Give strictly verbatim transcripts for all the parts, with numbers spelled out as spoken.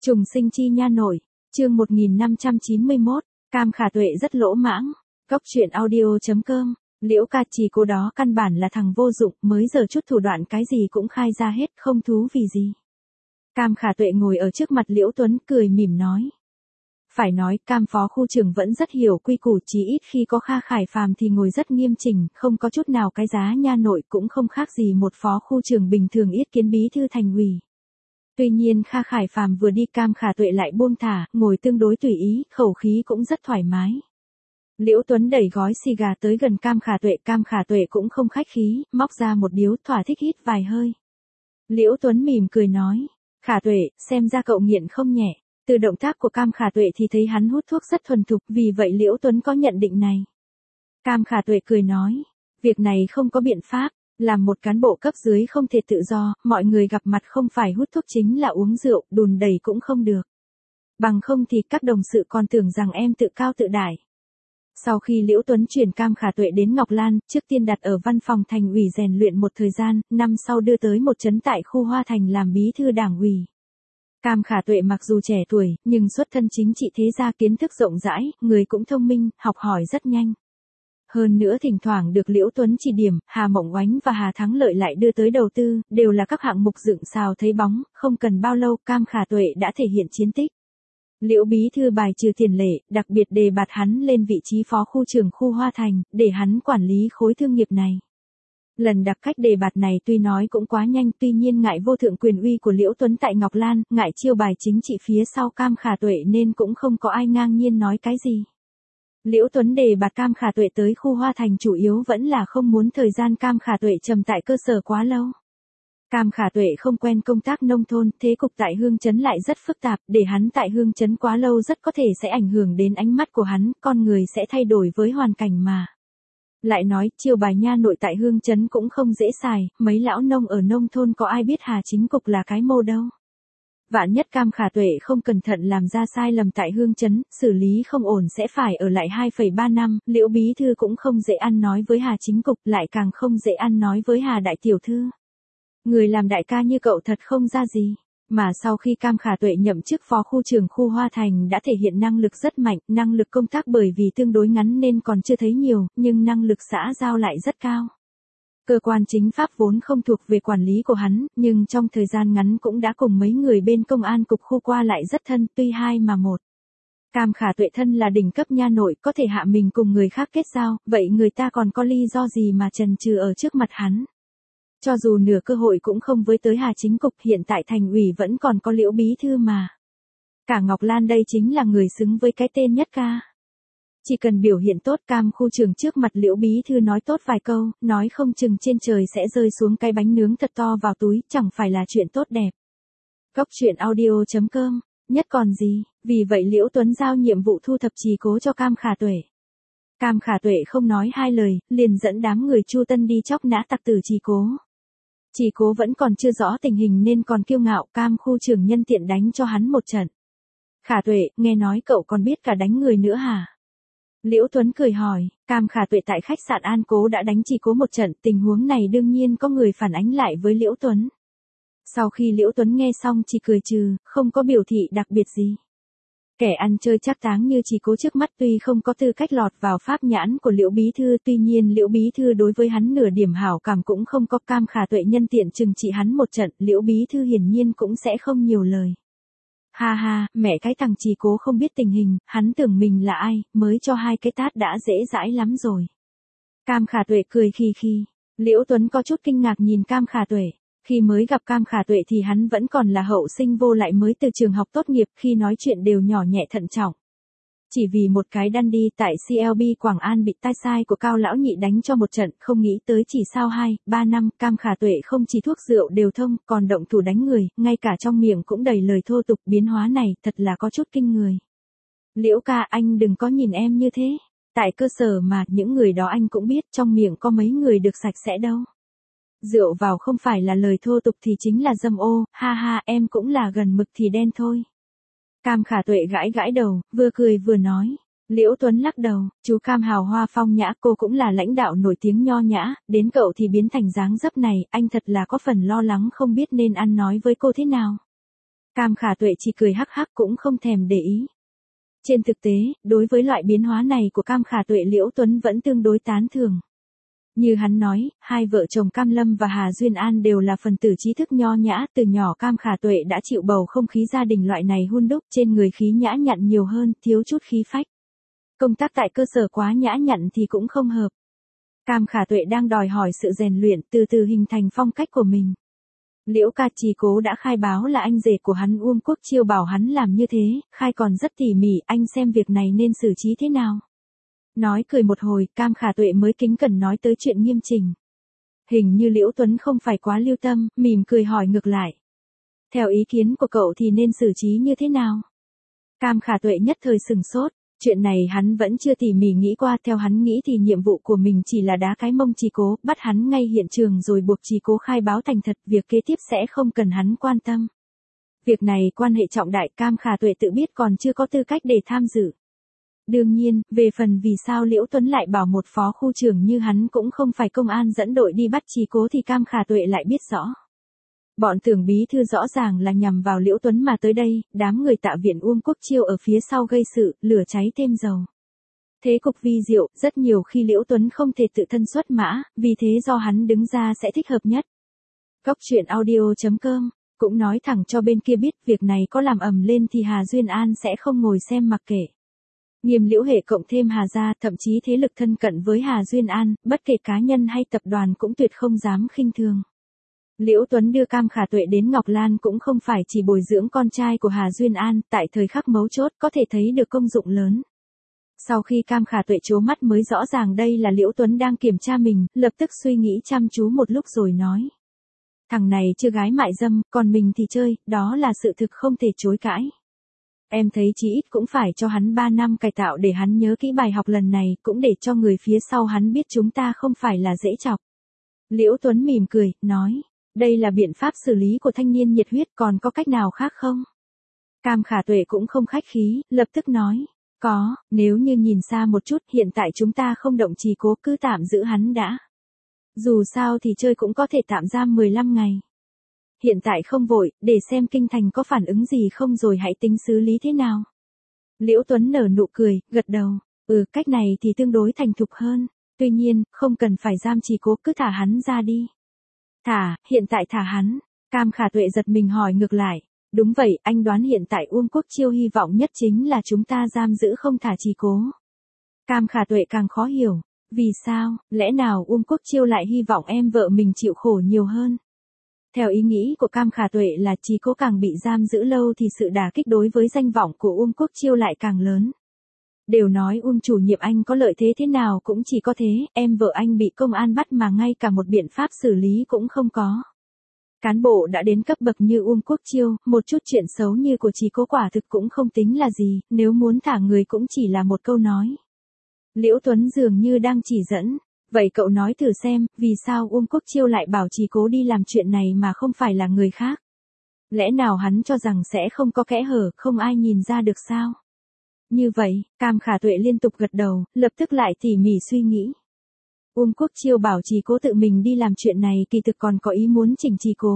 Trùng sinh chi nha nội, chương một nghìn năm trăm chín mươi mốt, Cam Khả Tuệ rất lỗ mãng. Cốc truyện audio.com, Liễu ca trì cô đó căn bản là thằng vô dụng, mới giờ chút thủ đoạn cái gì cũng khai ra hết, không thú vì gì. Cam Khả Tuệ ngồi ở trước mặt Liễu Tuấn cười mỉm nói. Phải nói, Cam phó khu trưởng vẫn rất hiểu quy củ, chí ít khi có Kha Khải Phàm thì ngồi rất nghiêm chỉnh, không có chút nào cái giá nha nội, cũng không khác gì một phó khu trưởng bình thường yết kiến bí thư thành ủy. Tuy nhiên Kha Khải Phàm vừa đi, Cam Khả Tuệ lại buông thả, ngồi tương đối tùy ý, khẩu khí cũng rất thoải mái. Liễu Tuấn đẩy gói xì gà tới gần Cam Khả Tuệ, Cam Khả Tuệ cũng không khách khí, móc ra một điếu, thỏa thích hít vài hơi. Liễu Tuấn mỉm cười nói, Khả Tuệ, xem ra cậu nghiện không nhẹ. Từ động tác của Cam Khả Tuệ thì thấy hắn hút thuốc rất thuần thục, vì vậy Liễu Tuấn có nhận định này. Cam Khả Tuệ cười nói, việc này không có biện pháp, làm một cán bộ cấp dưới không thể tự do, mọi người gặp mặt không phải hút thuốc chính là uống rượu, đùn đẩy cũng không được. Bằng không thì các đồng sự còn tưởng rằng em tự cao tự đại. Sau khi Liễu Tuấn chuyển Cam Khả Tuệ đến Ngọc Lan, trước tiên đặt ở văn phòng thành ủy rèn luyện một thời gian, năm sau đưa tới một trấn tại khu Hoa Thành làm bí thư đảng ủy. Cam Khả Tuệ mặc dù trẻ tuổi, nhưng xuất thân chính trị thế gia, kiến thức rộng rãi, người cũng thông minh, học hỏi rất nhanh. Hơn nữa thỉnh thoảng được Liễu Tuấn chỉ điểm, Hà Mộng Oánh và Hà Thắng Lợi lại đưa tới đầu tư, đều là các hạng mục dựng xào thấy bóng, không cần bao lâu Cam Khả Tuệ đã thể hiện chiến tích. Liễu bí thư bài trừ tiền lệ, đặc biệt đề bạt hắn lên vị trí phó khu trưởng khu Hoa Thành, để hắn quản lý khối thương nghiệp này. Lần đặc cách đề bạt này tuy nói cũng quá nhanh, tuy nhiên ngại vô thượng quyền uy của Liễu Tuấn tại Ngọc Lan, ngại chiêu bài chính trị phía sau Cam Khả Tuệ nên cũng không có ai ngang nhiên nói cái gì. Liễu Tuấn đề bạt Cam Khả Tuệ tới khu Hoa Thành chủ yếu vẫn là không muốn thời gian Cam Khả Tuệ trầm tại cơ sở quá lâu. Cam Khả Tuệ không quen công tác nông thôn, thế cục tại Hương Trấn lại rất phức tạp, để hắn tại Hương Trấn quá lâu rất có thể sẽ ảnh hưởng đến ánh mắt của hắn, con người sẽ thay đổi với hoàn cảnh mà. Lại nói, chiêu bài nha nội tại Hương Trấn cũng không dễ xài, mấy lão nông ở nông thôn có ai biết Hà Chính Cục là cái mô đâu. Vạn nhất Cam Khả Tuệ không cẩn thận làm ra sai lầm tại Hương Trấn, xử lý không ổn sẽ phải ở lại hai phẩy ba năm, Liễu bí thư cũng không dễ ăn nói với Hà Chính Cục, lại càng không dễ ăn nói với Hà đại tiểu thư. Người làm đại ca như cậu thật không ra gì. Mà sau khi Cam Khả Tuệ nhậm chức phó khu trưởng khu Hoa Thành đã thể hiện năng lực rất mạnh, năng lực công tác bởi vì tương đối ngắn nên còn chưa thấy nhiều, nhưng năng lực xã giao lại rất cao. Cơ quan chính pháp vốn không thuộc về quản lý của hắn, nhưng trong thời gian ngắn cũng đã cùng mấy người bên công an cục khu qua lại rất thân, tuy hai mà một. Cam Khả Tuệ thân là đỉnh cấp nha nội, có thể hạ mình cùng người khác kết giao, vậy người ta còn có lý do gì mà chần chừ ở trước mặt hắn. Cho dù nửa cơ hội cũng không với tới Hà Chính Cục, hiện tại thành ủy vẫn còn có Liễu bí thư mà. Cả Ngọc Lan đây chính là người xứng với cái tên nhất ca. Chỉ cần biểu hiện tốt, Cam khu trưởng trước mặt Liễu bí thư nói tốt vài câu, nói không chừng trên trời sẽ rơi xuống cái bánh nướng thật to vào túi, chẳng phải là chuyện tốt đẹp. Cốc truyện audio.com, nhất còn gì, vì vậy Liễu Tuấn giao nhiệm vụ thu thập trì cố cho Cam Khả Tuệ. Cam Khả Tuệ không nói hai lời, liền dẫn đám người Chu Tân đi chóc nã tặc tử trì cố. Trì cố vẫn còn chưa rõ tình hình nên còn kiêu ngạo, Cam khu trưởng nhân tiện đánh cho hắn một trận. Khả Tuệ, nghe nói cậu còn biết cả đánh người nữa hả? Liễu Tuấn cười hỏi, Cam Khả Tuệ tại khách sạn An Cố đã đánh trì cố một trận, tình huống này đương nhiên có người phản ánh lại với Liễu Tuấn. Sau khi Liễu Tuấn nghe xong chỉ cười trừ, không có biểu thị đặc biệt gì. Kẻ ăn chơi trác táng như trì cố trước mắt tuy không có tư cách lọt vào pháp nhãn của Liễu bí thư, tuy nhiên Liễu bí thư đối với hắn nửa điểm hảo cảm cũng không có. Cam Khả Tuệ nhân tiện trừng trị hắn một trận, Liễu bí thư hiển nhiên cũng sẽ không nhiều lời. Ha ha, mẹ cái thằng trì cố không biết tình hình, hắn tưởng mình là ai, mới cho hai cái tát đã dễ dãi lắm rồi. Cam Khả Tuệ cười khi khi, Liễu Tuấn có chút kinh ngạc nhìn Cam Khả Tuệ. Khi mới gặp Cam Khả Tuệ thì hắn vẫn còn là hậu sinh vô lại mới từ trường học tốt nghiệp, khi nói chuyện đều nhỏ nhẹ thận trọng. Chỉ vì một cái đăn đi tại xê lờ bê Quảng An bị tai sai của Cao Lão Nhị đánh cho một trận, không nghĩ tới chỉ sau hai, ba năm, Cam Khả Tuệ không chỉ thuốc rượu đều thông, còn động thủ đánh người, ngay cả trong miệng cũng đầy lời thô tục, biến hóa này thật là có chút kinh người. Liễu ca, anh đừng có nhìn em như thế. Tại cơ sở mà, những người đó anh cũng biết, trong miệng có mấy người được sạch sẽ đâu. Rượu vào không phải là lời thô tục thì chính là dâm ô, ha ha, em cũng là gần mực thì đen thôi. Cam Khả Tuệ gãi gãi đầu, vừa cười vừa nói. Liễu Tuấn lắc đầu, chú Cam hào hoa phong nhã, cô cũng là lãnh đạo nổi tiếng nho nhã, đến cậu thì biến thành dáng dấp này, anh thật là có phần lo lắng không biết nên ăn nói với cô thế nào. Cam Khả Tuệ chỉ cười hắc hắc cũng không thèm để ý. Trên thực tế, đối với loại biến hóa này của Cam Khả Tuệ Liễu Tuấn vẫn tương đối tán thưởng. Như hắn nói, hai vợ chồng Cam Lâm và Hà Duyên An đều là phần tử trí thức nho nhã, từ nhỏ Cam Khả Tuệ đã chịu bầu không khí gia đình loại này hun đúc, trên người khí nhã nhặn nhiều hơn, thiếu chút khí phách. Công tác tại cơ sở quá nhã nhặn thì cũng không hợp. Cam Khả Tuệ đang đòi hỏi sự rèn luyện, từ từ hình thành phong cách của mình. Liễu Ca Trì Cố đã khai báo là anh rể của hắn Uông Quốc Chiêu bảo hắn làm như thế, khai còn rất tỉ mỉ, anh xem việc này nên xử trí thế nào. Nói cười một hồi, Cam Khả Tuệ mới kính cẩn nói tới chuyện nghiêm chỉnh. Hình như Liễu Tuấn không phải quá lưu tâm, mỉm cười hỏi ngược lại. Theo ý kiến của cậu thì nên xử trí như thế nào? Cam Khả Tuệ nhất thời sừng sốt, chuyện này hắn vẫn chưa tỉ mỉ nghĩ qua, theo hắn nghĩ thì nhiệm vụ của mình chỉ là đá cái mông Trì Cố, bắt hắn ngay hiện trường rồi buộc Trì Cố khai báo thành thật, việc kế tiếp sẽ không cần hắn quan tâm. Việc này quan hệ trọng đại, Cam Khả Tuệ tự biết còn chưa có tư cách để tham dự. Đương nhiên, về phần vì sao Liễu Tuấn lại bảo một phó khu trưởng như hắn cũng không phải công an dẫn đội đi bắt Trì Cố thì Cam Khả Tuệ lại biết rõ. Bọn tưởng bí thư rõ ràng là nhằm vào Liễu Tuấn mà tới đây, đám người Tạ Viện Uông Quốc Chiêu ở phía sau gây sự, lửa cháy thêm dầu. Thế cục vi diệu, rất nhiều khi Liễu Tuấn không thể tự thân xuất mã, vì thế do hắn đứng ra sẽ thích hợp nhất. Góc truyện audio chấm com cũng nói thẳng cho bên kia biết việc này có làm ầm lên thì Hà Duyên An sẽ không ngồi xem mặc kệ. Nghiêm Liễu Hệ cộng thêm Hà gia, thậm chí thế lực thân cận với Hà Duyên An, bất kể cá nhân hay tập đoàn cũng tuyệt không dám khinh thường. Liễu Tuấn đưa Cam Khả Tuệ đến Ngọc Lan cũng không phải chỉ bồi dưỡng con trai của Hà Duyên An, tại thời khắc mấu chốt có thể thấy được công dụng lớn. Sau khi Cam Khả Tuệ trố mắt mới rõ ràng đây là Liễu Tuấn đang kiểm tra mình, lập tức suy nghĩ chăm chú một lúc rồi nói. Thằng này chưa gái mại dâm, còn mình thì chơi, đó là sự thực không thể chối cãi. Em thấy chí ít cũng phải cho hắn ba năm cải tạo để hắn nhớ kỹ bài học lần này, cũng để cho người phía sau hắn biết chúng ta không phải là dễ chọc. Liễu Tuấn mỉm cười, nói. Đây là biện pháp xử lý của thanh niên nhiệt huyết, còn có cách nào khác không? Cam Khả Tuệ cũng không khách khí, lập tức nói. Có, nếu như nhìn xa một chút, hiện tại chúng ta không động Trì Cố, cứ tạm giữ hắn đã. Dù sao thì chơi cũng có thể tạm giam mười lăm ngày. Hiện tại không vội, để xem kinh thành có phản ứng gì không rồi hãy tính xử lý thế nào. Liễu Tuấn nở nụ cười, gật đầu. Ừ, cách này thì tương đối thành thục hơn. Tuy nhiên, không cần phải giam Trì Cố, cứ thả hắn ra đi. Thả, hiện tại thả hắn. Cam Khả Tuệ giật mình hỏi ngược lại. Đúng vậy, anh đoán hiện tại Uông Quốc Chiêu hy vọng nhất chính là chúng ta giam giữ không thả Trì Cố. Cam Khả Tuệ càng khó hiểu. Vì sao, lẽ nào Uông Quốc Chiêu lại hy vọng em vợ mình chịu khổ nhiều hơn? Theo ý nghĩ của Cam Khả Tuệ là Trì Cố càng bị giam giữ lâu thì sự đả kích đối với danh vọng của Uông Quốc Chiêu lại càng lớn. Đều nói Uông chủ nhiệm anh có lợi thế thế nào cũng chỉ có thế, em vợ anh bị công an bắt mà ngay cả một biện pháp xử lý cũng không có. Cán bộ đã đến cấp bậc như Uông Quốc Chiêu, một chút chuyện xấu như của Trì Cố quả thực cũng không tính là gì, nếu muốn thả người cũng chỉ là một câu nói. Liễu Tuấn dường như đang chỉ dẫn, vậy cậu nói thử xem, vì sao Uông Quốc Chiêu lại bảo Trì Cố đi làm chuyện này mà không phải là người khác? Lẽ nào hắn cho rằng sẽ không có kẽ hở, không ai nhìn ra được sao? Như vậy, Cam Khả Tuệ liên tục gật đầu, lập tức lại tỉ mỉ suy nghĩ. Uông Quốc Chiêu bảo Trì Cố tự mình đi làm chuyện này kỳ thực còn có ý muốn chỉnh Trì Cố.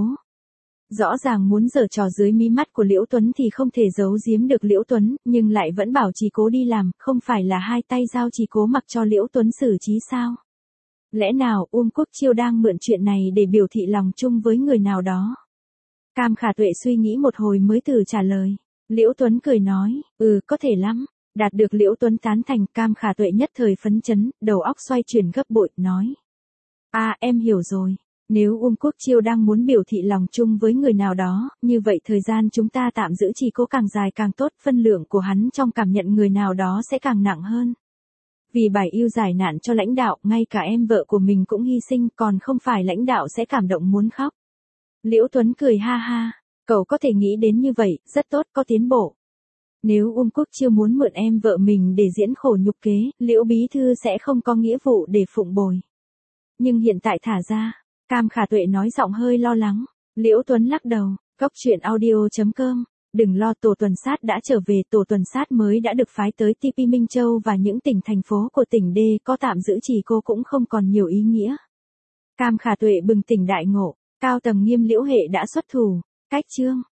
Rõ ràng muốn giở trò dưới mí mắt của Liễu Tuấn thì không thể giấu giếm được Liễu Tuấn, nhưng lại vẫn bảo Trì Cố đi làm, không phải là hai tay giao Trì Cố mặc cho Liễu Tuấn xử trí sao? Lẽ nào Uông Quốc Chiêu đang mượn chuyện này để biểu thị lòng chung với người nào đó? Cam Khả Tuệ suy nghĩ một hồi mới từ trả lời. Liễu Tuấn cười nói, ừ, có thể lắm. Đạt được Liễu Tuấn tán thành, Cam Khả Tuệ nhất thời phấn chấn, đầu óc xoay chuyển gấp bội, nói. À, em hiểu rồi. Nếu Uông Quốc Chiêu đang muốn biểu thị lòng chung với người nào đó, như vậy thời gian chúng ta tạm giữ Trì Cố càng dài càng tốt, phân lượng của hắn trong cảm nhận người nào đó sẽ càng nặng hơn. Vì bài yêu giải nạn cho lãnh đạo, ngay cả em vợ của mình cũng hy sinh, còn không phải lãnh đạo sẽ cảm động muốn khóc. Liễu Tuấn cười ha ha, cậu có thể nghĩ đến như vậy, rất tốt, có tiến bộ. Nếu Uông Quốc Chiêu muốn mượn em vợ mình để diễn khổ nhục kế, Liễu bí thư sẽ không có nghĩa vụ để phụng bồi. Nhưng hiện tại thả ra, Cam Khả Tuệ nói giọng hơi lo lắng. Liễu Tuấn lắc đầu, góc truyện audio chấm com, đừng lo, tổ tuần sát đã trở về, tổ tuần sát mới đã được phái tới tê pê Minh Châu và những tỉnh thành phố của tỉnh D, có tạm giữ Trì Cố cũng không còn nhiều ý nghĩa. Cam Khả Tuệ bừng tỉnh đại ngộ, cao tầng Nghiêm Liễu Hệ đã xuất thủ, cách chương.